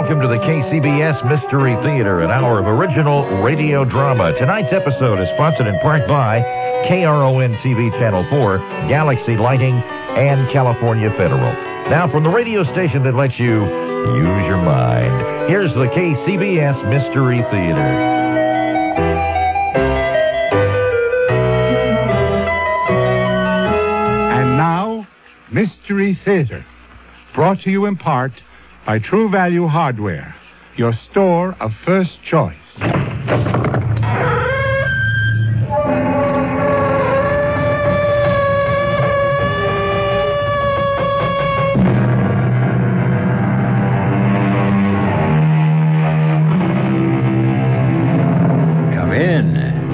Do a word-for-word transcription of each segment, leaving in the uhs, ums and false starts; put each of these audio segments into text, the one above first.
welcome to the K C B S Mystery Theater, an hour of original radio drama. Tonight's episode is sponsored in part by K R O N T V Channel four, Galaxy Lighting, and California Federal. Now, from the radio station that lets you use your mind, here's the K C B S Mystery Theater. Mystery Theater, brought to you in part by True Value Hardware, your store of first choice. Come in.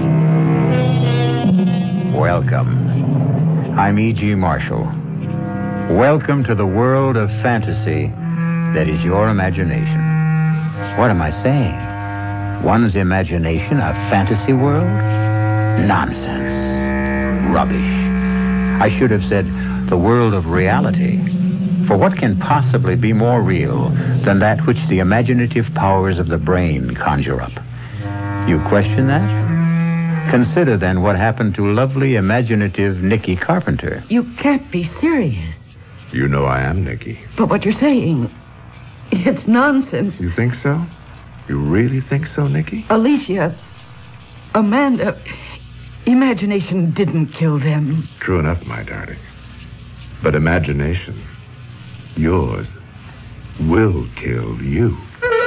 Welcome. I'm E G. Marshall. Welcome to the world of fantasy that is your imagination. What am I saying? One's imagination a fantasy world? Nonsense. Rubbish. I should have said the world of reality. For what can possibly be more real than that which the imaginative powers of the brain conjure up? You question that? Consider then what happened to lovely, imaginative Nicky Carpenter. You can't be serious. You know I am, Nicky. But what you're saying, it's nonsense. You think so? You really think so, Nicky? Alicia, Amanda, imagination didn't kill them. True enough, my darling. But imagination, yours, will kill you.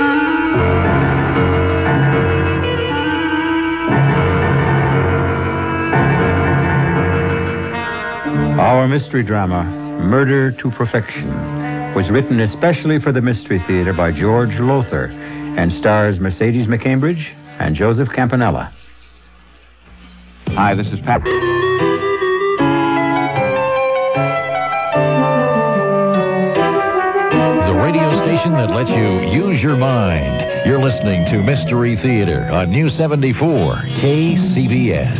Our mystery drama, Murder to Perfection, was written especially for the Mystery Theater by George Lothar and stars Mercedes McCambridge and Joseph Campanella. Hi, this is Pat. The radio station that lets you use your mind. You're listening to Mystery Theater on News seventy-four, K C B S.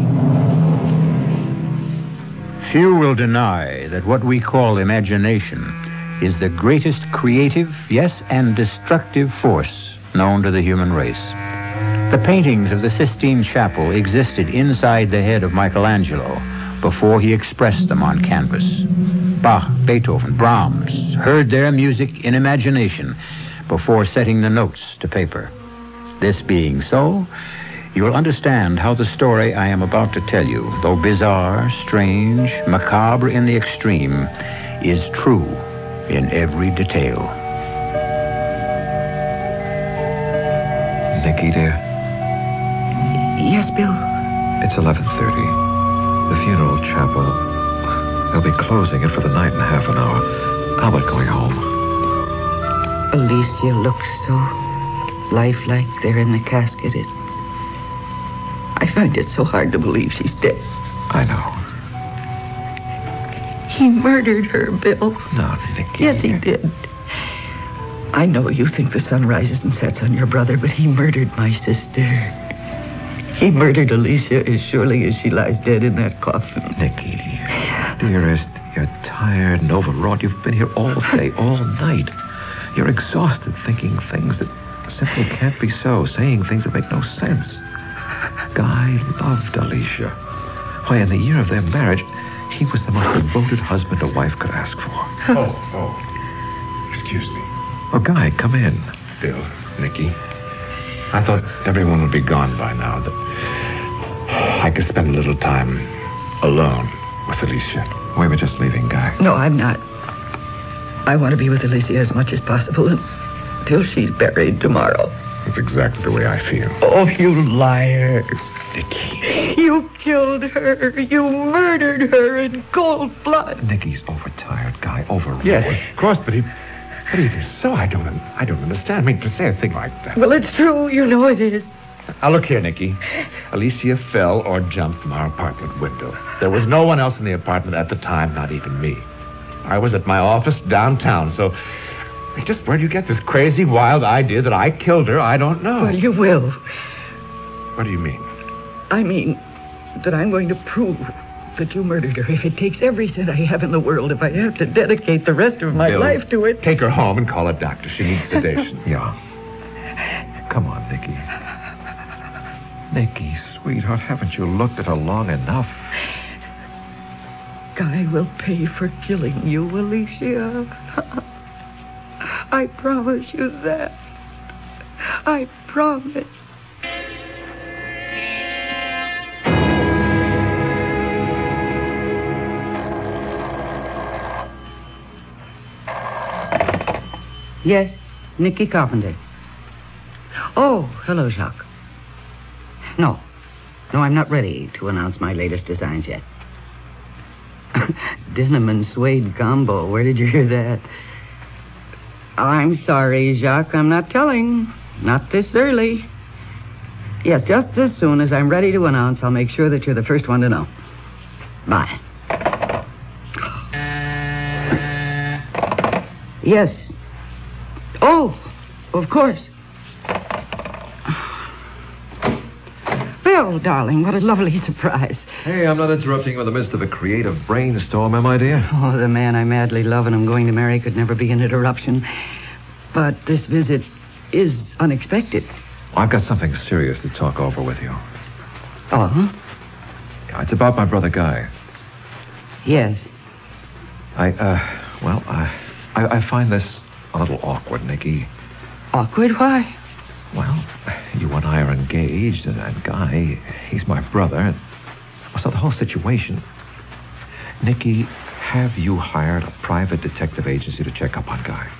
Few will deny that what we call imagination is the greatest creative, yes, and destructive force known to the human race. The paintings of the Sistine Chapel existed inside the head of Michelangelo before he expressed them on canvas. Bach, Beethoven, Brahms heard their music in imagination before setting the notes to paper. This being so, you will understand how the story I am about to tell you, though bizarre, strange, macabre in the extreme, is true in every detail. Nicky, dear. Yes, Bill? It's eleven thirty. The funeral chapel. They'll be closing it for the night in half an hour. How about going home? Alicia looks so lifelike there in the casket. It, I find it so hard to believe she's dead. I know. He murdered her, Bill. No, Nicky. Yes, he did. I know you think the sun rises and sets on your brother, but he murdered my sister. He murdered Alicia as surely as she lies dead in that coffin. Nicky, dearest, you're tired and overwrought. You've been here all day, all night. You're exhausted thinking things that simply can't be so, saying things that make no sense. Guy loved Alicia. Why, in the year of their marriage, he was the most devoted husband a wife could ask for. Oh, oh. Excuse me. Oh, Guy, come in. Bill, Nicky, I thought everyone would be gone by now, that I could spend a little time alone with Alicia. We were just leaving, Guy. No, I'm not. I want to be with Alicia as much as possible until she's buried tomorrow. That's exactly the way I feel. Oh, you liar. Nicky. You killed her. You murdered her in cold blood. Nicky's overtired, Guy. Overwrought. Yes, of course, but he... But even so, I don't... I don't understand. I mean, to say a thing like that. Well, it's true. You know it is. Now, look here, Nicky. Alicia fell or jumped from our apartment window. There was no one else in the apartment at the time, not even me. I was at my office downtown, so... Just where do you get this crazy, wild idea that I killed her? I don't know. Well, you will. What do you mean? I mean that I'm going to prove that you murdered her. If it takes every cent I have in the world, if I have to dedicate the rest of my Bill, life to it... Take her home and call a doctor. She needs sedation. Yeah. Come on, Nicky. Nicky, sweetheart, haven't you looked at her long enough? Guy will pay for killing you, Alicia. I promise you that. I promise. Yes, Nicky Carpenter. Oh, hello, Jacques. No. No, I'm not ready to announce my latest designs yet. Denim and suede combo. Where did you hear that? I'm sorry, Jacques. I'm not telling. Not this early. Yes, just as soon as I'm ready to announce, I'll make sure that you're the first one to know. Bye. Yes. Oh, of course. Bill, darling, what a lovely surprise. Hey, I'm not interrupting you in the midst of a creative brainstorm, am I, dear? Oh, the man I madly love and I'm going to marry could never be an interruption. But this visit is unexpected. I've got something serious to talk over with you. Oh? Yeah, it's about my brother Guy. Yes. I, uh, well, I, I, I find this a little awkward, Nicky. Awkward? Why? Well, you and I are engaged, and, and Guy, he's my brother. And, so the whole situation... Nicky, have you hired a private detective agency to check up on Guy?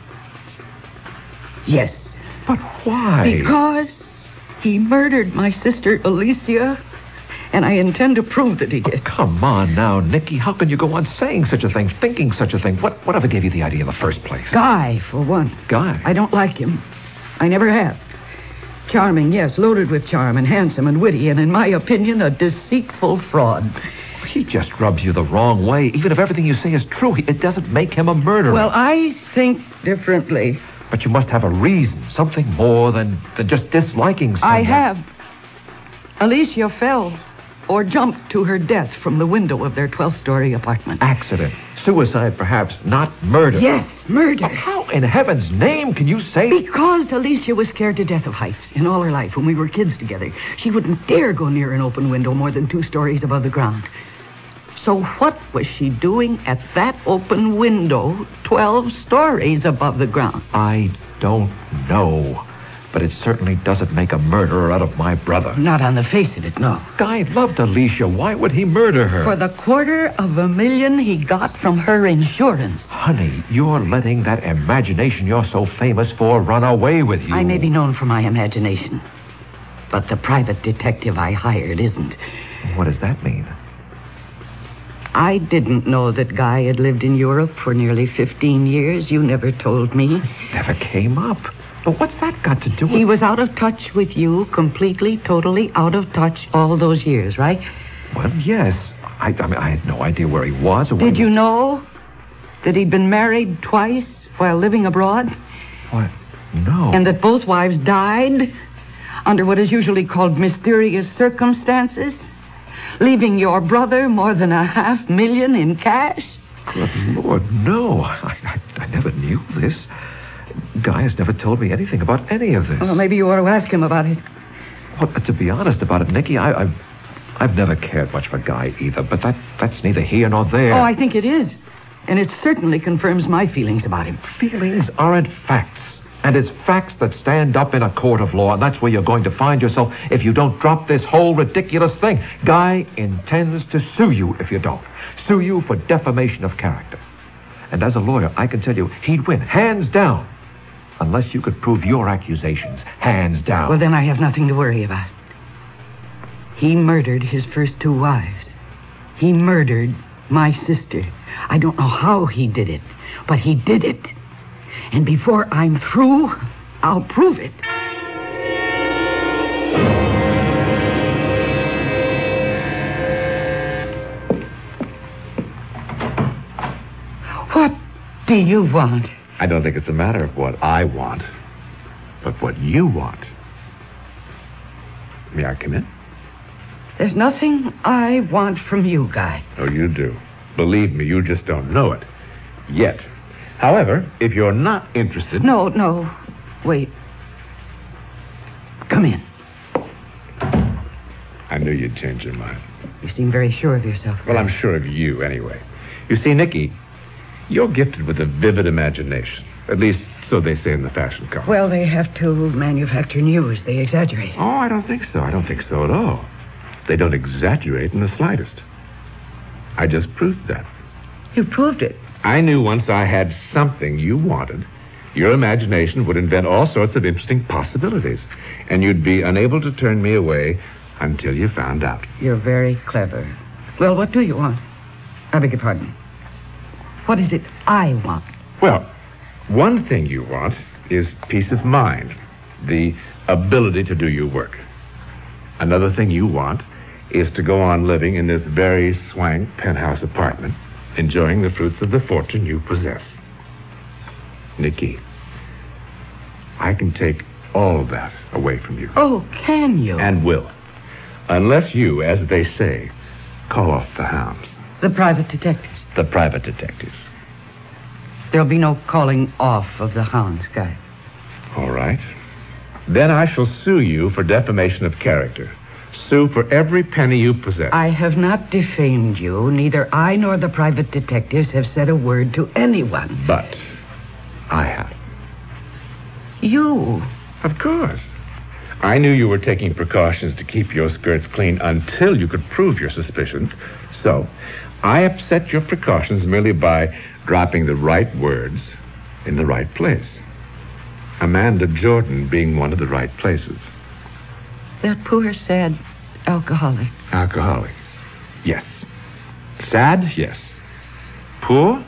Yes. But why? Because he murdered my sister, Alicia, and I intend to prove that he did. Oh, come on now, Nicky. How can you go on saying such a thing, thinking such a thing? What, whatever gave you the idea in the first place? Guy, for one. Guy? I don't like him. I never have. Charming, yes, loaded with charm, and handsome and witty, and in my opinion, a deceitful fraud. He just rubs you the wrong way. Even if everything you say is true, it doesn't make him a murderer. Well, I think differently. But you must have a reason, something more than, than just disliking someone. I have. Alicia fell or jumped to her death from the window of their twelfth-story apartment. Accident. Suicide, perhaps, not murder. Yes, murder. How in heaven's name can you say... Because Alicia was scared to death of heights in all her life when we were kids together. She wouldn't dare go near an open window more than two stories above the ground. So what was she doing at that open window twelve stories above the ground? I don't know. But it certainly doesn't make a murderer out of my brother. Not on the face of it, no. Guy loved Alicia. Why would he murder her? For the quarter of a million he got from her insurance. Honey, you're letting that imagination you're so famous for run away with you. I may be known for my imagination, but the private detective I hired isn't. What does that mean? I didn't know that Guy had lived in Europe for nearly fifteen years. You never told me. Never came up. But what's that got to do with... He was out of touch with you, completely, totally out of touch all those years, right? Well, yes. I, I mean, I had no idea where he was or Did where you know that he'd been married twice while living abroad? What? No. And that both wives died under what is usually called mysterious circumstances, leaving your brother more than a half million in cash? Good Lord, no. I, I, I never knew this. Guy has never told me anything about any of this. Well, maybe you ought to ask him about it. Well, to be honest about it, Nicky, I, I've, I've never cared much for Guy either, but that, that's neither here nor there. Oh, I think it is. And it certainly confirms my feelings about him. Feelings aren't facts. And it's facts that stand up in a court of law, and that's where you're going to find yourself if you don't drop this whole ridiculous thing. Guy intends to sue you if you don't. Sue you for defamation of character. And as a lawyer, I can tell you he'd win, hands down. Unless you could prove your accusations, hands down. Well, then I have nothing to worry about. He murdered his first two wives. He murdered my sister. I don't know how he did it, but he did it. And before I'm through, I'll prove it. What do you want? I don't think it's a matter of what I want, but what you want. May I come in? There's nothing I want from you, Guy. Oh, you do. Believe me, you just don't know it. Yet. However, if you're not interested... No, no. Wait. Come in. I knew you'd change your mind. You seem very sure of yourself. Well, I'm sure of you, anyway. You see, Nicky, you're gifted with a vivid imagination. At least, so they say in the fashion column. Well, they have to manufacture news. They exaggerate. Oh, I don't think so. I don't think so at all. They don't exaggerate in the slightest. I just proved that. You proved it. I knew once I had something you wanted, your imagination would invent all sorts of interesting possibilities, and you'd be unable to turn me away until you found out. You're very clever. Well, what do you want? I beg your pardon. What is it I want? Well, one thing you want is peace of mind, the ability to do your work. Another thing you want is to go on living in this very swank penthouse apartment, enjoying the fruits of the fortune you possess. Nicky, I can take all that away from you. Oh, can you? And will. Unless you, as they say, call off the hounds. The private detectives. The private detectives. There'll be no calling off of the hounds, Guy. All right. Then I shall sue you for defamation of character. Sue for every penny you possess. I have not defamed you. Neither I nor the private detectives have said a word to anyone. But I have. You? Of course. I knew you were taking precautions to keep your skirts clean until you could prove your suspicions. So I upset your precautions merely by dropping the right words in the right place. Amanda Jordan being one of the right places. That poor, sad alcoholic. Alcoholic. Yes. Sad? Yes. Poor?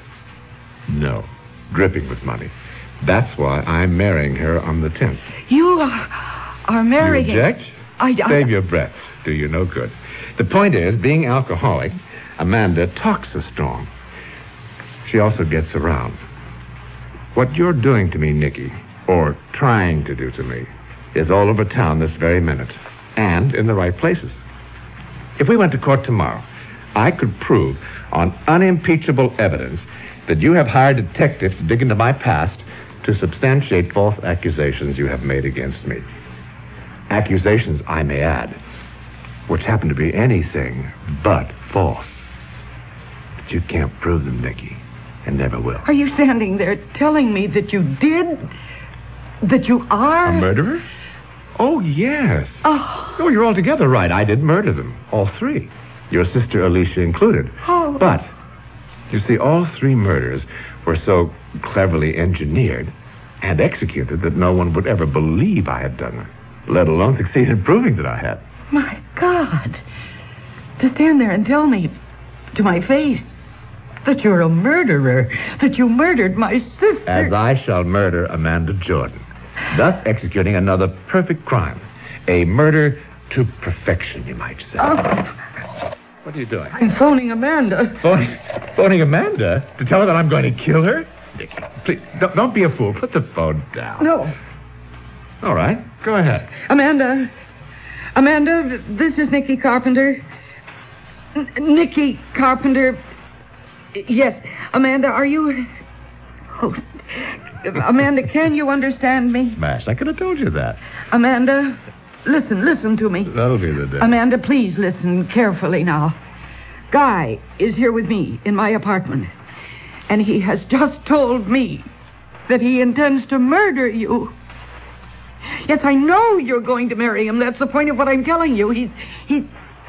No. Dripping with money. That's why I'm marrying her on the tenth. You are, are marrying... You object? I, I... Save your breath. Do you no good. The point is, being alcoholic, Amanda talks so strong. She also gets around. What you're doing to me, Nicky, or trying to do to me, is all over town this very minute, and in the right places. If we went to court tomorrow, I could prove on unimpeachable evidence that you have hired detectives to dig into my past to substantiate false accusations you have made against me. Accusations, I may add, which happen to be anything but false. But you can't prove them, Nicky, and never will. Are you standing there telling me that you did? That you are? A murderer? Oh, yes. Oh. Oh, you're altogether right. I did murder them, all three. Your sister Alicia included. Oh. But, you see, all three murders were so cleverly engineered and executed that no one would ever believe I had done them, let alone succeed in proving that I had. My God. To stand there and tell me to my face that you're a murderer, that you murdered my sister. As I shall murder Amanda Jordan, thus executing another perfect crime. A murder to perfection, you might say. Oh. What are you doing? I'm phoning Amanda. Phoning, phoning Amanda? To tell her that I'm going to kill her? Please, don't, don't be a fool. Put the phone down. No. All right, go ahead. Amanda. Amanda, this is Nicky Carpenter. N- Nicky Carpenter. Yes, Amanda, are you... Oh, Amanda, can you understand me? Smash, I could have told you that. Amanda, listen, listen to me. That'll be the day. Amanda, please listen carefully now. Guy is here with me in my apartment, and he has just told me that he intends to murder you. Yes, I know you're going to marry him. That's the point of what I'm telling you. He's... he's...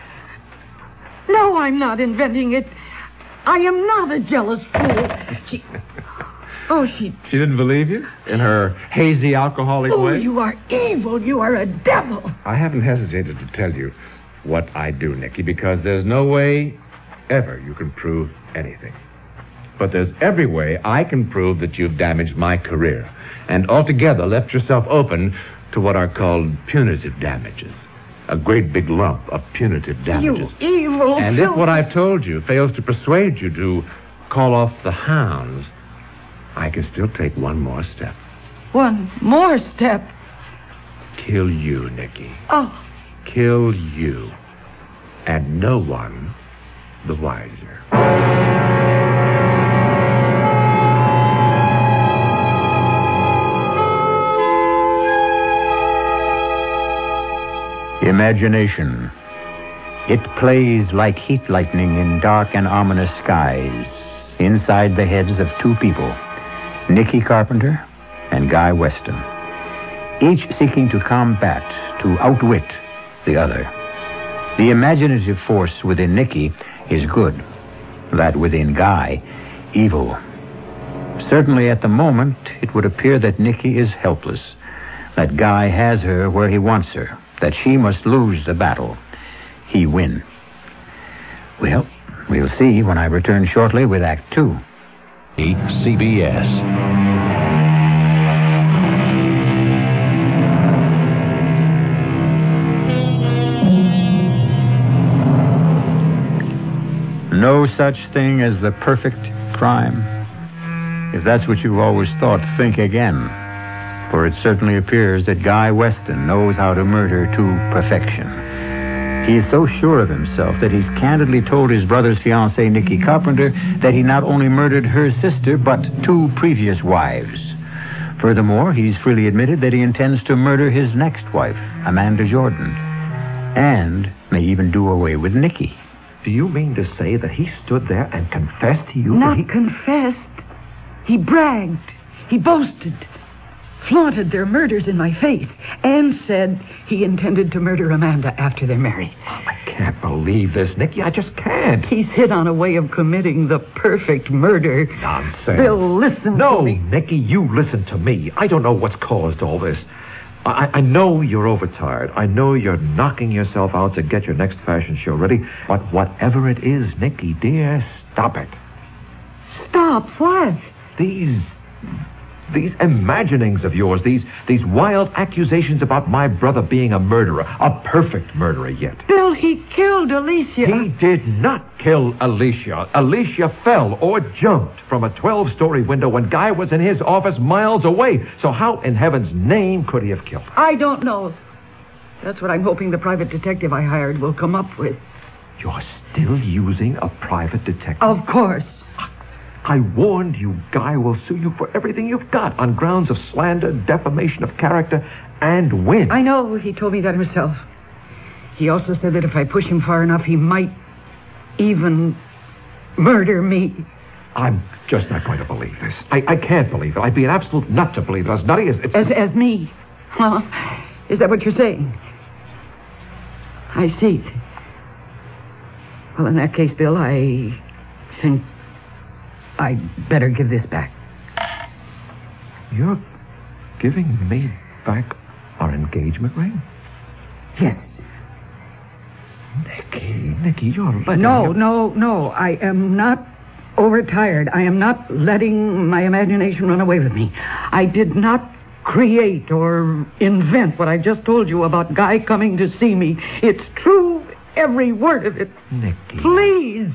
No, I'm not inventing it. I am not a jealous fool. She... Oh, she... She didn't believe you? In her hazy, alcoholic Oh, way? you are evil. You are a devil. I haven't hesitated to tell you what I do, Nicky, because there's no way ever you can prove anything. But there's every way I can prove that you've damaged my career and altogether left yourself open to what are called punitive damages. A great big lump of punitive damages. You evil... And if what I've told you fails to persuade you to call off the hounds, I can still take one more step. One more step? Kill you, Nicky. Oh. Kill you. and no one the wiser. Imagination. It plays like heat lightning in dark and ominous skies inside the heads of two people, Nicky Carpenter and Guy Weston, each seeking to combat, to outwit the other. The imaginative force within Nicky is good, that within Guy, evil. Certainly at the moment, it would appear that Nicky is helpless, that Guy has her where he wants her, that she must lose the battle. He win. Well, we'll see when I return shortly with Act Two. C B S. No such thing as the perfect crime. If that's what you've always thought, think again. For it certainly appears that Guy Weston knows how to murder to perfection. He is so sure of himself that he's candidly told his brother's fiancée, Nicky Carpenter, that he not only murdered her sister, but two previous wives. Furthermore, he's freely admitted that he intends to murder his next wife, Amanda Jordan, and may even do away with Nicky. Do you mean to say that he stood there and confessed to you? Not that he... confessed. He bragged. He boasted. Flaunted their murders in my face and said he intended to murder Amanda after they're married. I can't believe this, Nicky. I just can't. He's hit on a way of committing the perfect murder. Nonsense. Bill, listen no, to me. No, Nicky, you listen to me. I don't know what's caused all this. I, I know you're overtired. I know you're knocking yourself out to get your next fashion show ready. But whatever it is, Nicky, dear, stop it. Stop what? These... These imaginings of yours, these these wild accusations about my brother being a murderer, a perfect murderer yet. Bill, he killed Alicia. He did not kill Alicia. Alicia fell or jumped from a twelve-story window when Guy was in his office miles away. So how in heaven's name could he have killed her? I don't know. That's what I'm hoping the private detective I hired will come up with. You're still using a private detective? Of course. I warned you, Guy will sue you for everything you've got on grounds of slander, defamation of character, and win. I know. He told me that himself. He also said that if I push him far enough, he might even murder me. I'm just not going to believe this. I, I can't believe it. I'd be an absolute nut to believe it. As nutty as... It's... As, as me? Huh? Is that what you're saying? I see. Well, in that case, Bill, I think... I'd better give this back. You're giving me back our engagement ring? Yes. Nicky, Nicky, you're letting... No, your... no, no. I am not overtired. I am not letting my imagination run away with me. I did not create or invent what I just told you about Guy coming to see me. It's true, every word of it. Nicky. Please.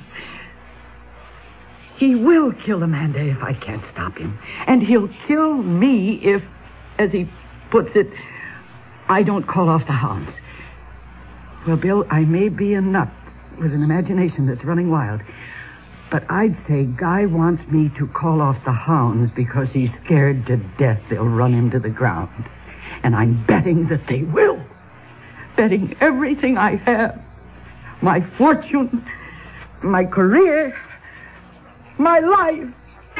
He will kill Amanda if I can't stop him. And he'll kill me if, as he puts it, I don't call off the hounds. Well, Bill, I may be a nut with an imagination that's running wild, but I'd say Guy wants me to call off the hounds because he's scared to death they'll run him to the ground. And I'm betting that they will. Betting everything I have. My fortune, my career... my life.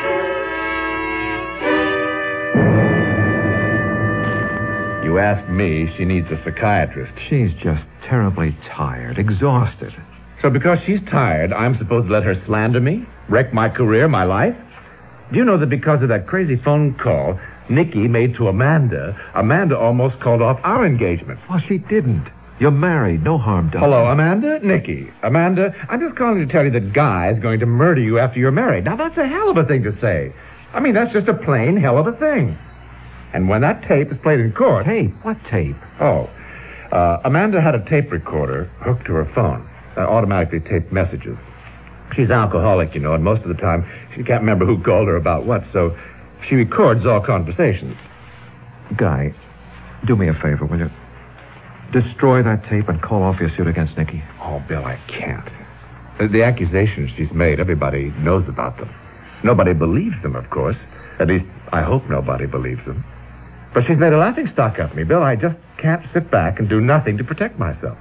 You ask me, she needs a psychiatrist. She's just terribly tired, exhausted. So because she's tired, I'm supposed to let her slander me? Wreck my career, my life? Do you know that because of that crazy phone call Nicky made to Amanda, Amanda almost called off our engagement? Well, she didn't. You're married. No harm done. Hello, Amanda? Nicky. Amanda, I'm just calling to tell you that Guy's going to murder you after you're married. Now, that's a hell of a thing to say. I mean, that's just a plain hell of a thing. And when that tape is played in court... Tape? What tape? Oh, uh, Amanda had a tape recorder hooked to her phone. That automatically taped messages. She's alcoholic, you know, and most of the time she can't remember who called her about what, so she records all conversations. Guy, do me a favor, will you? destroy that tape and call off your suit against Nikki? Oh, Bill, I can't. The, the accusations she's made, everybody knows about them. Nobody believes them, of course. At least, I hope nobody believes them. But she's made a laughingstock of me. Bill, I just can't sit back and do nothing to protect myself.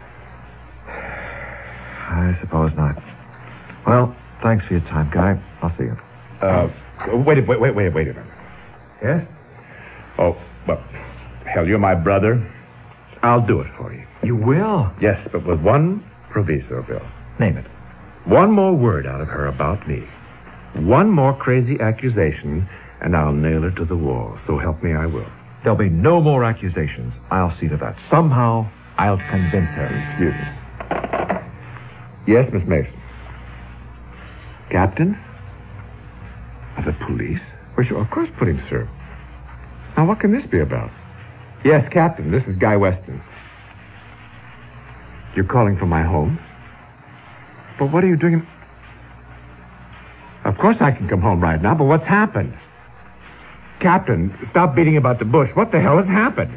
I suppose not. Well, thanks for your time, Guy. I'll see you. Uh, wait, wait, wait, wait, wait a minute. Yes? Oh, well, hell, you're my brother. I'll do it for you. You will? Yes, but with one proviso, Bill. Name it. One more word out of her about me. One more crazy accusation, and I'll nail her to the wall. So help me, I will. There'll be no more accusations. I'll see to that. Somehow, I'll convince her. Excuse me. Yes, Miss Mason. Captain? Of the police? Well, sure, of course, put him through. Now, what can this be about? Yes, Captain, this is Guy Weston. You're calling from my home? But what are you doing? Of course I can come home right now, but what's happened? Captain, stop beating about the bush. What the hell has happened?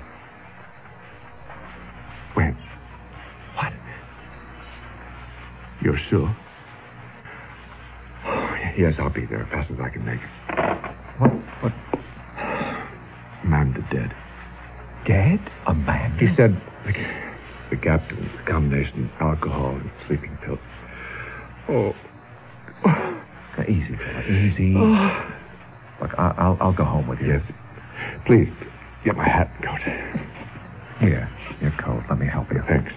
When? What? You're sure? Yes, I'll be there as fast as I can make it. What? What? Amanda dead. Dead? Amanda? He said the, the captain, the combination of alcohol and sleeping pills. Oh. Now, easy, fella, easy. Oh. Look, I, I'll, I'll go home with you. Yes. Please, get my hat and coat. Here, your coat. Let me help you. Thanks.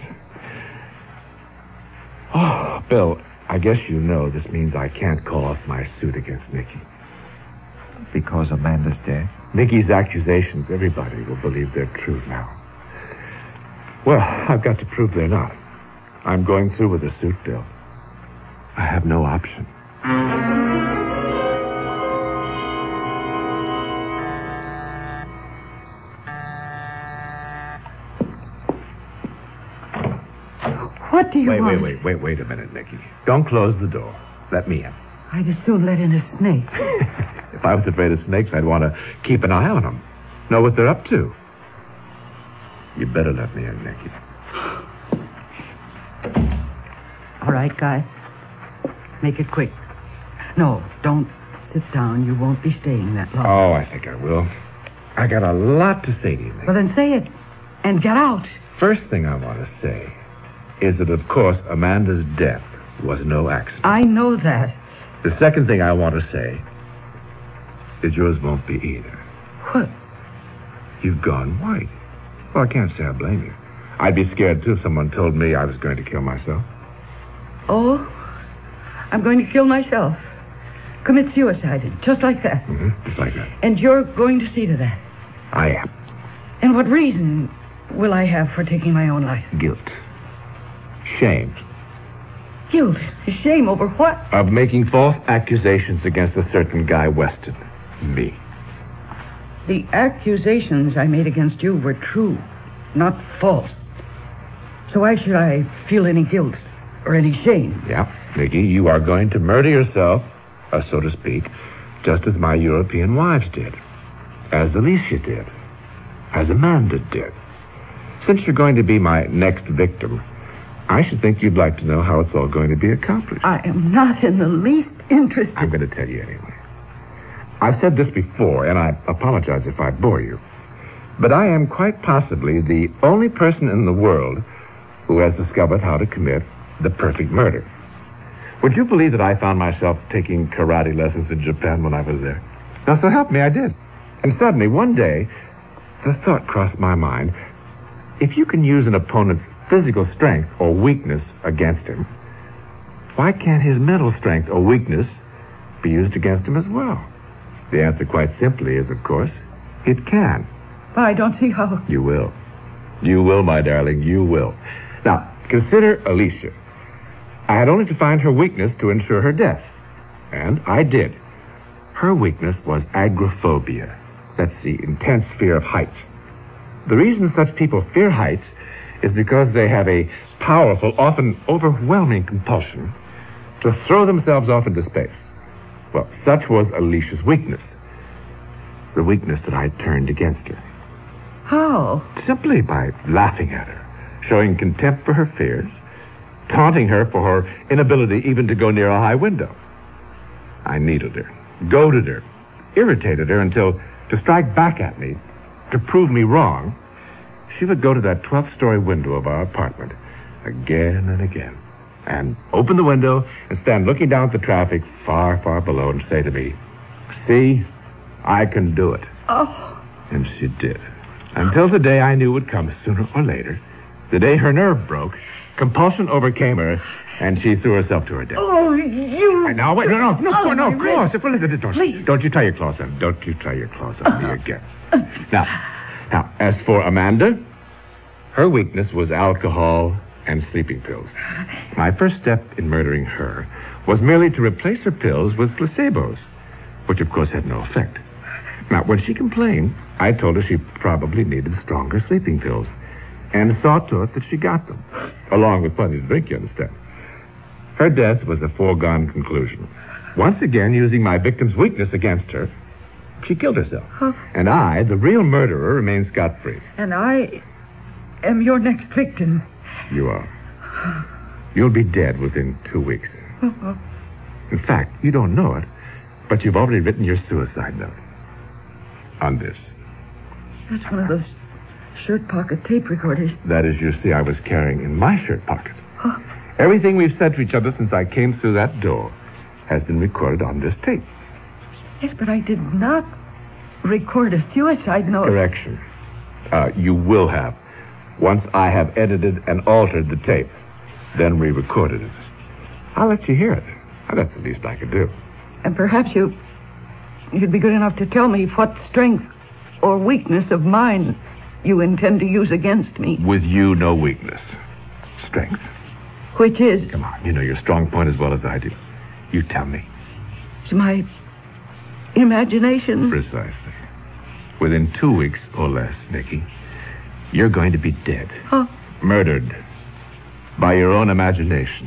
Oh, Bill, I guess you know this means I can't call off my suit against Nikki. Because Amanda's dead? Nikki's accusations, everybody will believe they're true now. Well, I've got to prove they're not. I'm going through with the suit, Bill. I have no option. What do you wait, want? Wait, wait, wait, wait a minute, Nikki. Don't close the door. Let me in. I'd as soon let in a snake. If I was afraid of snakes, I'd want to keep an eye on them. Know what they're up to. You better let me in, Nikki. All right, Guy. Make it quick. No, don't sit down. You won't be staying that long. Oh, I think I will. I got a lot to say to you, Nikki. Well, then say it and get out. First thing I want to say is that, of course, Amanda's death was no accident. I know that. The second thing I want to say is yours won't be either. What? You've gone white. Well, I can't say I blame you. I'd be scared, too, if someone told me I was going to kill myself. Oh, I'm going to kill myself. Commit suicide, just like that. Mm-hmm, just like that. And you're going to see to that. I am. And what reason will I have for taking my own life? Guilt. Shame. Guilt? Shame over what? Of making false accusations against a certain Guy Weston. Me. The accusations I made against you were true, not false. So why should I feel any guilt or any shame? Yeah, Nikki, you are going to murder yourself, uh, so to speak, just as my European wives did, as Alicia did, as Amanda did. Since you're going to be my next victim, I should think you'd like to know how it's all going to be accomplished. I am not in the least interested. I'm going to tell you anyway. I've said this before, and I apologize if I bore you, but I am quite possibly the only person in the world who has discovered how to commit the perfect murder. Would you believe that I found myself taking karate lessons in Japan when I was there? Now, so help me, I did. And suddenly, one day, the thought crossed my mind, if you can use an opponent's physical strength or weakness against him, why can't his mental strength or weakness be used against him as well? The answer quite simply is, of course, it can. But I don't see how. You will. You will, my darling, you will. Now, consider Alicia. I had only to find her weakness to ensure her death. And I did. Her weakness was agoraphobia. That's the intense fear of heights. The reason such people fear heights is because they have a powerful, often overwhelming compulsion to throw themselves off into space. Well, such was Alicia's weakness. The weakness that I turned against her. How? Simply by laughing at her, showing contempt for her fears, taunting her for her inability even to go near a high window. I needled her, goaded her, irritated her until, to strike back at me, to prove me wrong, she would go to that twelfth-story window of our apartment again and again, and open the window and stand looking down at the traffic far, far below and say to me, "See, I can do it." Oh. And she did. Until the day I knew would come sooner or later, the day her nerve broke, compulsion overcame her, and she threw herself to her death. Oh, you... Now, wait, no, no, no, Oh, no, my claws. wrist. Well, listen, don't, Please. don't you try your claws on, don't you try your claws on me again. Now, now, as for Amanda, her weakness was alcohol and sleeping pills. My first step in murdering her was merely to replace her pills with placebos, which of course had no effect. Now, when she complained, I told her she probably needed stronger sleeping pills, and saw to it that she got them, along with plenty to drink, you understand. Her death was a foregone conclusion. Once again, using my victim's weakness against her, she killed herself. Huh? And I, the real murderer, remained scot-free. And I am your next victim. You are. You'll be dead within two weeks. In fact, you don't know it, but you've already written your suicide note. On this. That's one of those shirt pocket tape recorders. That, as you see, I was carrying in my shirt pocket. Everything we've said to each other since I came through that door has been recorded on this tape. Yes, but I did not record a suicide note. Correction. Uh, you will have. Once I have edited and altered the tape, then re-recorded it. I'll let you hear it. That's the least I could do. And perhaps you... you'd be good enough to tell me what strength or weakness of mine you intend to use against me. With you, no weakness. Strength. Which is... Come on, you know your strong point as well as I do. You tell me. is my imagination. Precisely. Within two weeks or less, Nikki, you're going to be dead. Huh? Murdered by your own imagination.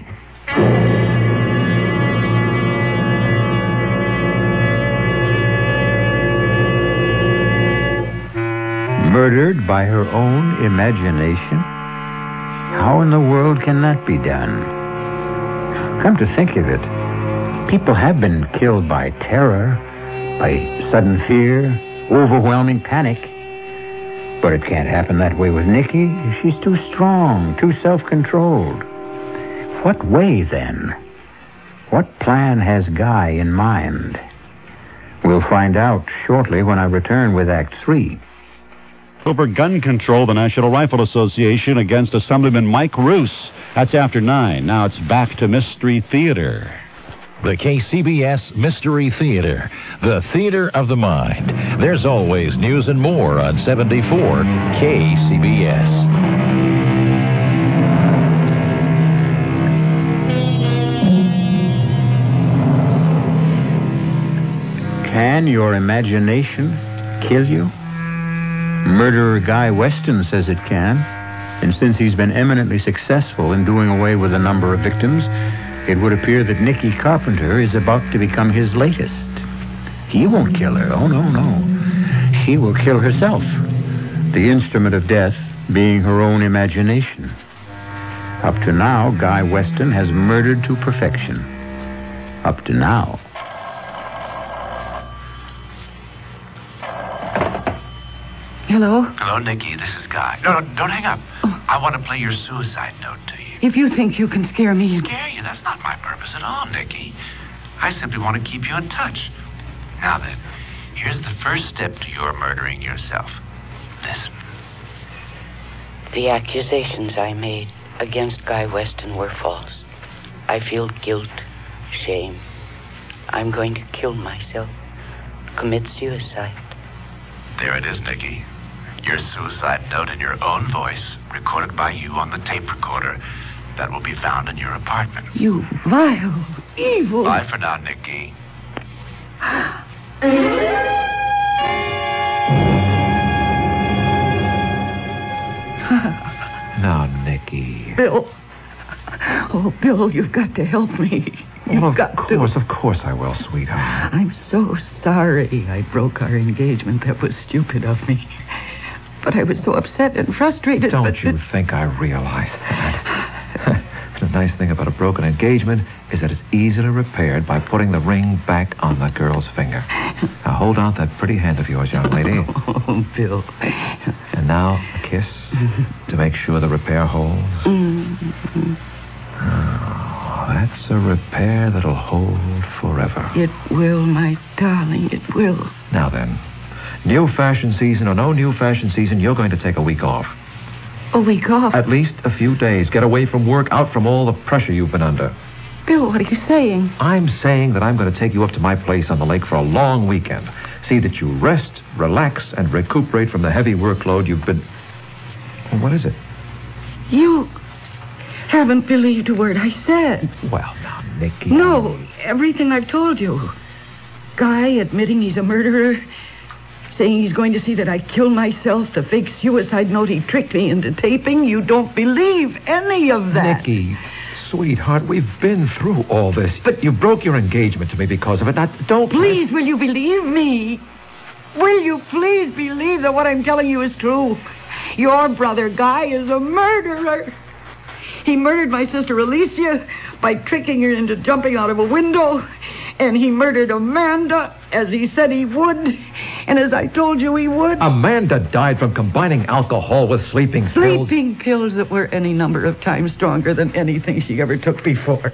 Murdered by her own imagination? How in the world can that be done? Come to think of it, people have been killed by terror, by sudden fear, overwhelming panic. But it can't happen that way with Nikki. She's too strong, too self-controlled. What way, then? What plan has Guy in mind? We'll find out shortly when I return with Act Three. Over gun control, the National Rifle Association against Assemblyman Mike Roos. That's after nine. Now it's back to Mystery Theater. The K C B S Mystery Theater, the theater of the mind. There's always news and more on seventy-four K C B S. Can your imagination kill you? Murderer Guy Weston says it can, and since he's been eminently successful in doing away with a number of victims, it would appear that Nikki Carpenter is about to become his latest. He won't kill her. Oh, no, no. She will kill herself, the instrument of death being her own imagination. Up to now, Guy Weston has murdered to perfection. Up to now. Hello? Hello, Nikki. This is Guy. No, no, don't hang up. Oh. I want to play your suicide note to you. If you think you can scare me... Scare you? That's not my purpose at all, Nikki. I simply want to keep you in touch. Now then, here's the first step to your murdering yourself. Listen. The accusations I made against Guy Weston were false. I feel guilt, shame. I'm going to kill myself, commit suicide. There it is, Nikki. Your suicide note in your own voice, recorded by you on the tape recorder that will be found in your apartment. You vile, evil... Bye for now, Nikki. Now, Nikki. Bill. Oh, Bill, you've got to help me. You've Well, of got course, to. of course I will, sweetheart. I'm so sorry I broke our engagement. That was stupid of me. But I was so upset and frustrated. Don't but you it- think I realize that? The nice thing about a broken engagement is that it's easily repaired by putting the ring back on the girl's finger. Now hold out that pretty hand of yours, young lady. Oh, Bill. And now a kiss to make sure the repair holds. Mm-hmm. Oh, that's a repair that'll hold forever. It will, my darling, it will. Now then, new fashion season or no new fashion season, you're going to take a week off. A week off? At least a few days. Get away from work, out from all the pressure you've been under. Bill, what are you saying? I'm saying that I'm going to take you up to my place on the lake for a long weekend. See that you rest, relax, and recuperate from the heavy workload you've been... Well, what is it? You haven't believed a word I said. Well, now, Nicky... No, everything I've told you. Guy admitting he's a murderer, saying he's going to see that I kill myself, the fake suicide note he tricked me into taping. You don't believe any of that. Nicky, sweetheart, we've been through all this. But you broke your engagement to me because of it. Now, don't... Please, will you believe me? Will you please believe that what I'm telling you is true? Your brother, Guy, is a murderer. He murdered my sister Alicia by tricking her into jumping out of a window. And he murdered Amanda, as he said he would. And as I told you he would. Amanda died from combining alcohol with sleeping pills. Sleeping pills that were any number of times stronger than anything she ever took before.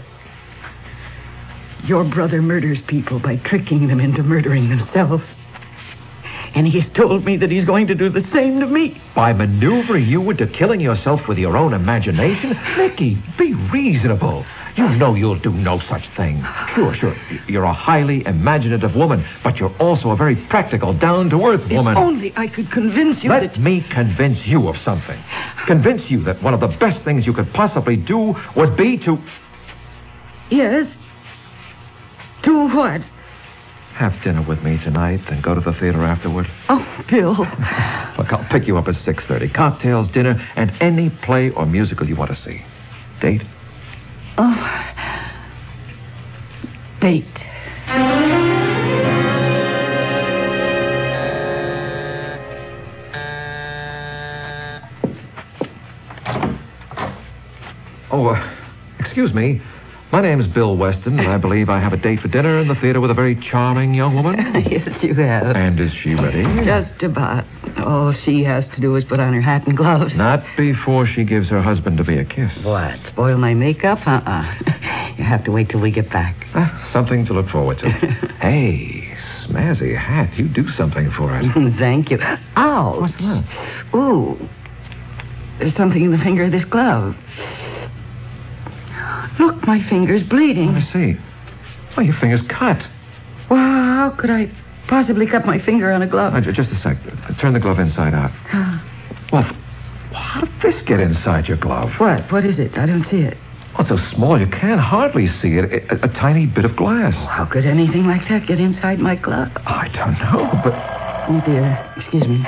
Your brother murders people by tricking them into murdering themselves. And he's told me that he's going to do the same to me. By maneuvering you into killing yourself with your own imagination? Nicky, be reasonable. You know you'll do no such thing. Sure, sure. You're a highly imaginative woman, but you're also a very practical, down-to-earth woman. If only I could convince you Let that... me convince you of something. Convince you that one of the best things you could possibly do would be to... Yes? To what? Have dinner with me tonight and go to the theater afterward. Oh, Bill. Look, I'll pick you up at six thirty. Cocktails, dinner, and any play or musical you want to see. Date? Oh. Date. Oh, uh, excuse me. My name's Bill Weston, and I believe I have a date for dinner in the theater with a very charming young woman. Yes, you have. And is she ready? Just about. All she has to do is put on her hat and gloves. Not before she gives her husband to be a kiss. What? Spoil my makeup? Uh-uh. You have to wait till we get back. Ah, something to look forward to. Hey, snazzy hat. You do something for it. Thank you. Ow. What's that? Ooh. There's something in the finger of this glove. Look, my finger's bleeding. Let me see. Oh, your finger's cut. Well, how could I possibly cut my finger on a glove? Uh, j- just a sec. Turn the glove inside out. Well, f- how did this get inside your glove? What? What is it? I don't see it. Oh, it's so small you can't hardly see it. A, a, a tiny bit of glass. How could anything like that get inside my glove? I don't know, but... Oh, dear. Excuse me.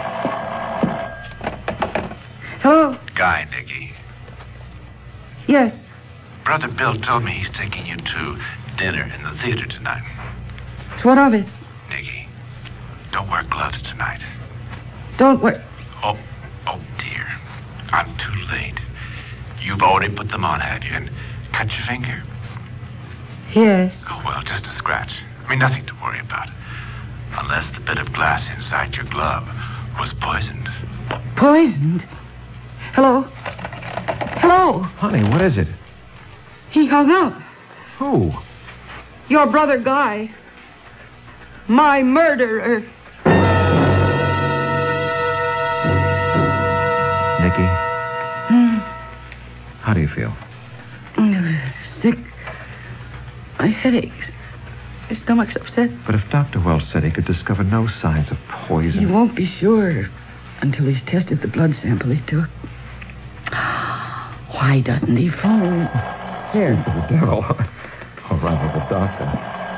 Hello? Guy, Nicky. Yes. Brother Bill told me he's taking you to dinner in the theater tonight. So what of it? Nicky, don't wear gloves tonight. Don't worry. Oh, oh dear. I'm too late. You've already put them on, have you? And cut your finger? Yes. Oh, well, just a scratch. I mean, nothing to worry about. Unless the bit of glass inside your glove was poisoned. Poisoned? Hello? Hello? Honey, what is it? He hung up. Who? Your brother Guy. My murderer. Nicky? Hmm. How do you feel? Sick. My head aches. My stomach's upset. But if Doctor Wells said he could discover no signs of poison... He won't be sure until he's tested the blood sample he took. Why doesn't he phone? Here. The devil. Or rather, the doctor.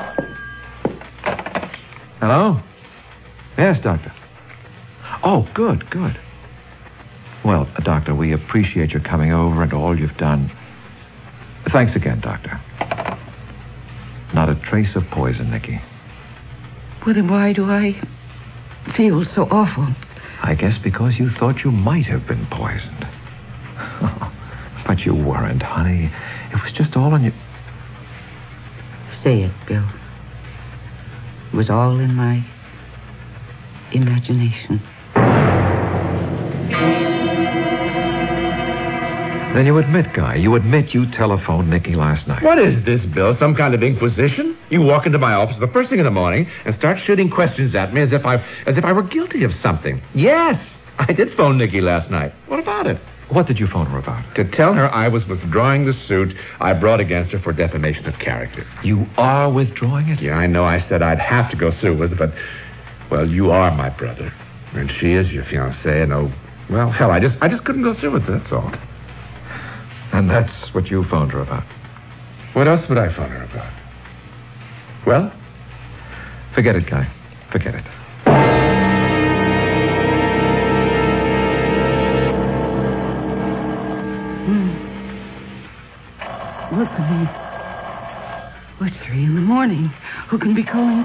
Hello? Yes, doctor. Oh, good, good. Well, uh, doctor, we appreciate your coming over and all you've done. Thanks again, doctor. Not a trace of poison, Nicky. Well, then why do I feel so awful? I guess because you thought you might have been poisoned. But you weren't, honey. It was just all in your... Say it, Bill. It was all in my imagination. Then you admit, Guy, you admit you telephoned Nicky last night. What is this, Bill? Some kind of inquisition? You walk into my office the first thing in the morning and start shooting questions at me as if I as if I were guilty of something. Yes, I did phone Nicky last night. What about it? What did you phone her about? To tell her I was withdrawing the suit I brought against her for defamation of character. You are withdrawing it? Yeah, I know I said I'd have to go through with it, but, well, you are my brother. And she is your fiancée, and oh, well, hell, I just I just couldn't go through with it, that's all. And that's what you phoned her about? What else would I phone her about? Well? Forget it, Guy. Forget it. Look, I mean, well, it's three in the morning. Who can be calling?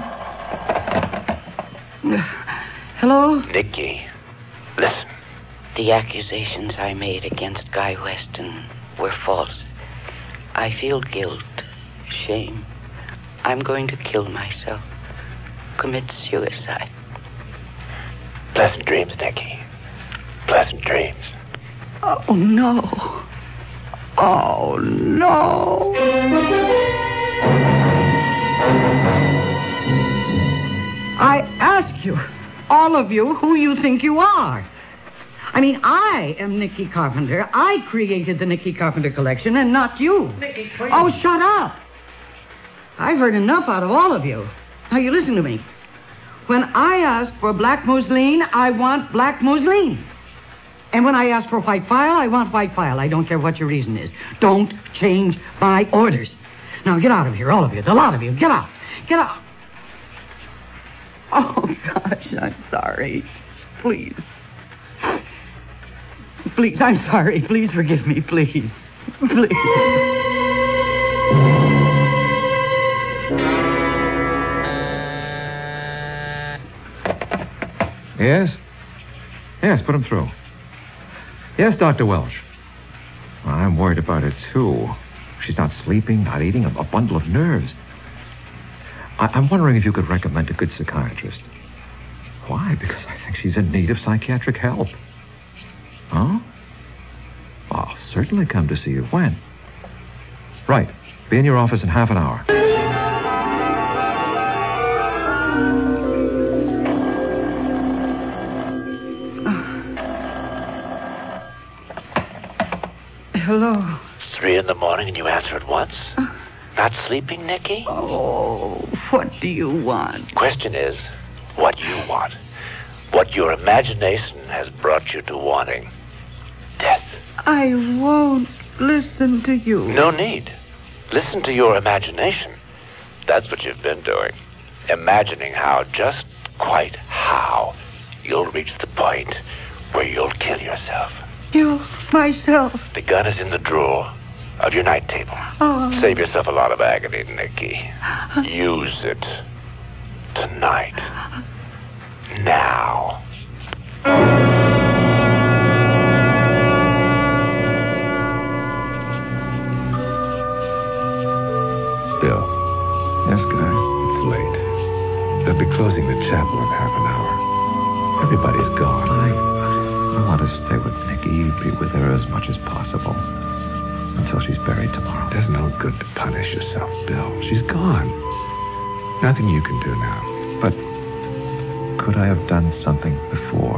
Uh, hello? Nicky, listen. The accusations I made against Guy Weston were false. I feel guilt, shame. I'm going to kill myself. Commit suicide. Pleasant dreams, Nicky. Pleasant dreams. Oh, no. Oh, no. I ask you, all of you, who you think you are. I mean, I am Nicky Carpenter. I created the Nicky Carpenter collection and not you. Nicky, please. Oh, shut up. I've heard enough out of all of you. Now, you listen to me. When I ask for black mousseline, I want black mousseline. And when I ask for white file, I want white file. I don't care what your reason is. Don't change my orders. Now, get out of here, all of you, the lot of you. Get out. Get out. Oh, gosh, I'm sorry. Please. Please, I'm sorry. Please forgive me, please. Please. Yes? Yes, put him through. Yes, Doctor Welsh. Well, I'm worried about her, too. She's not sleeping, not eating, a, a bundle of nerves. I, I'm wondering if you could recommend a good psychiatrist. Why? Because I think she's in need of psychiatric help. Huh? I'll certainly come to see you. When? Right. Be in your office in half an hour. Hello. It's three in the morning and you answer at once? Uh, Not sleeping, Nicky? Oh, what do you want? Question is, what you want. What your imagination has brought you to wanting. Death. I won't listen to you. No need. Listen to your imagination. That's what you've been doing. Imagining how, just quite how, you'll reach the point where you'll kill yourself. You, myself. The gun is in the drawer of your night table. Oh. Save yourself a lot of agony, Nicky. Use it tonight. Now. Bill. Yes, Guy? It's late. They'll be closing the chapel in half an hour. Everybody's gone. I, I want to stay with Nicky, be with her as much as possible until she's buried tomorrow. It does no good to punish yourself, Bill. She's gone. Nothing you can do now. But could I have done something before?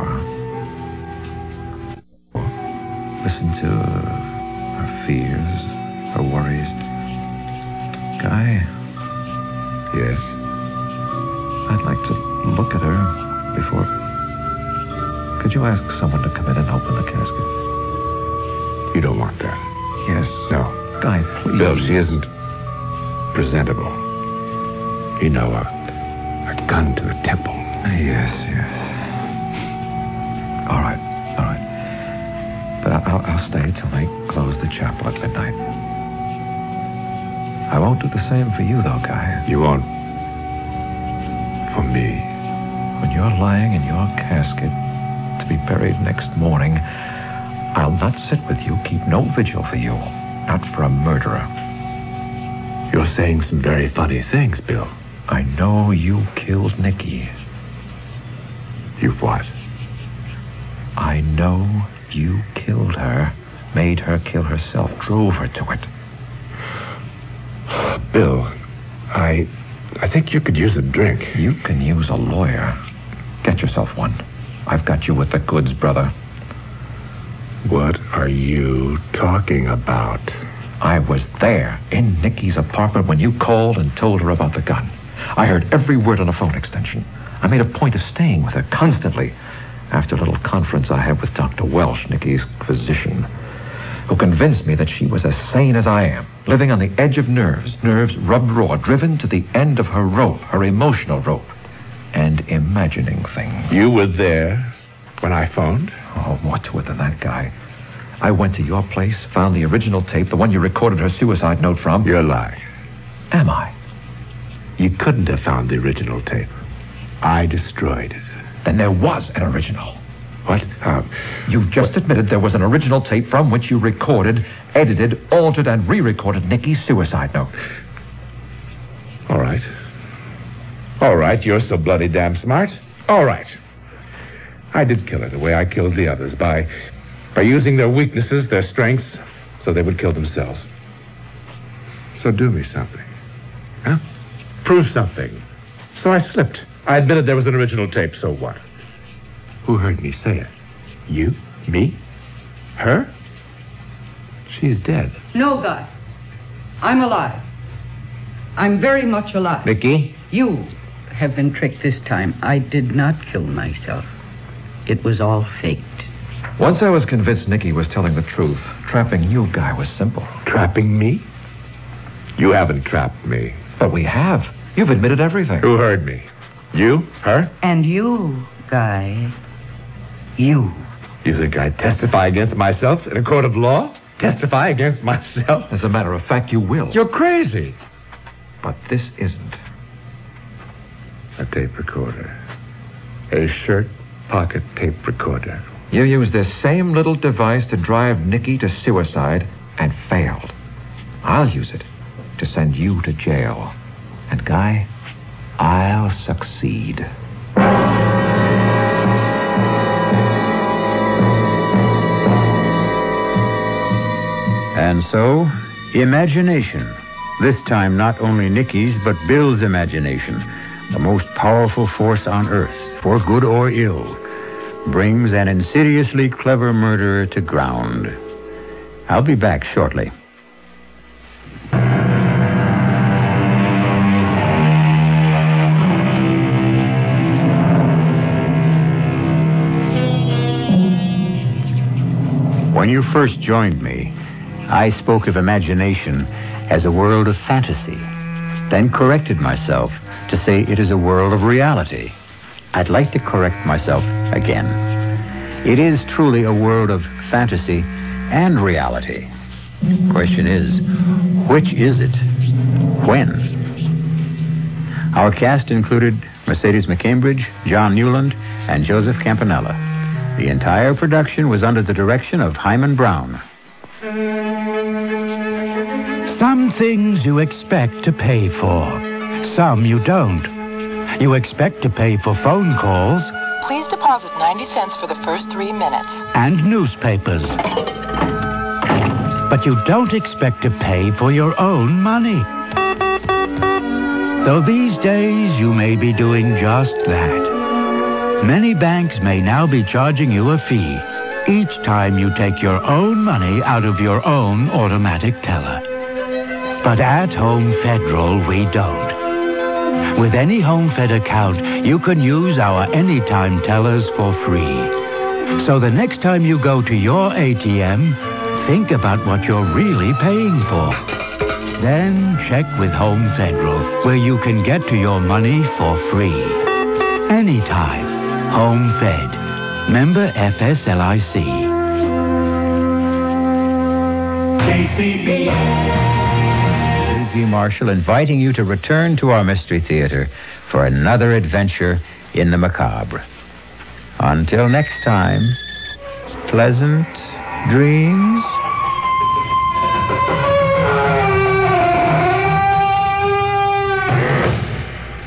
Listen to her fears, her worries. Guy? Yes? I'd like to look at her before... Could you ask someone to come in and open the casket? You don't want that. Yes. No. Guy, please. Bill, she isn't presentable. You know, a, a gun to the temple. Yes, yes. All right, all right. But I'll, I'll stay till they close the chapel at midnight. I won't do the same for you, though, Guy. You won't? For me? When you're lying in your casket, to be buried next morning, I'll not sit with you, keep no vigil for you. Not for a murderer. You're saying some very funny things, Bill. I know you killed Nikki. You've what? I know you killed her, made her kill herself, drove her to it. Bill, I... I think you could use a drink. You can use a lawyer. Get yourself one. I've got you with the goods, brother. What are you talking about? I was there in Nikki's apartment when you called and told her about the gun. I heard every word on a phone extension. I made a point of staying with her constantly after a little conference I had with Doctor Welsh, Nikki's physician, who convinced me that she was as sane as I am, living on the edge of nerves, nerves rubbed raw, driven to the end of her rope, her emotional rope, and imagining things. You were there when I phoned? Oh, more to it than that, Guy. I went to your place, found the original tape, the one you recorded her suicide note from. You're lying. Am I? You couldn't have found the original tape. I destroyed it. Then there was an original. What? Uh, you just what? admitted there was an original tape from which you recorded, edited, altered, and re-recorded Nikki's suicide note. All right. All right, you're so bloody damn smart. All right. I did kill her the way I killed the others, by... by using their weaknesses, their strengths, so they would kill themselves. So do me something. Huh? Prove something. So I slipped. I admitted there was an original tape, so what? Who heard me say it? You? Me? Her? She's dead. No, Guy. I'm alive. I'm very much alive. Nikki? You have been tricked this time. I did not kill myself. It was all faked. Once I was convinced Nikki was telling the truth, trapping you, Guy, was simple. Trapping me? You haven't trapped me. But we have. You've admitted everything. Who heard me? You? Her? And you, Guy. You. You think I'd testify against myself in a court of law? Testify against myself? As a matter of fact, you will. You're crazy. But this isn't. A tape recorder. A shirt pocket tape recorder. You used this same little device to drive Nikki to suicide and failed. I'll use it to send you to jail. And, Guy, I'll succeed. And so, imagination. This time not only Nikki's, but Bill's imagination, the most powerful force on earth, for good or ill, brings an insidiously clever murderer to ground. I'll be back shortly. When you first joined me, I spoke of imagination as a world of fantasy, then corrected myself to say it is a world of reality. I'd like to correct myself again. It is truly a world of fantasy and reality. The question is, which is it? When? Our cast included Mercedes McCambridge, John Newland, and Joseph Campanella. The entire production was under the direction of Hyman Brown. Some things you expect to pay for. Some you don't. You expect to pay for phone calls. Please deposit ninety cents for the first three minutes. And newspapers. But you don't expect to pay for your own money. Though these days you may be doing just that. Many banks may now be charging you a fee each time you take your own money out of your own automatic teller. But at Home Federal, we don't. With any Home Fed account, you can use our anytime tellers for free. So the next time you go to your A T M, think about what you're really paying for. Then check with Home Federal, where you can get to your money for free. Anytime. Home Fed. Member F S L I C. K C B S. G. Marshall inviting you to return to our Mystery Theater for another adventure in the macabre. Until next time, pleasant dreams.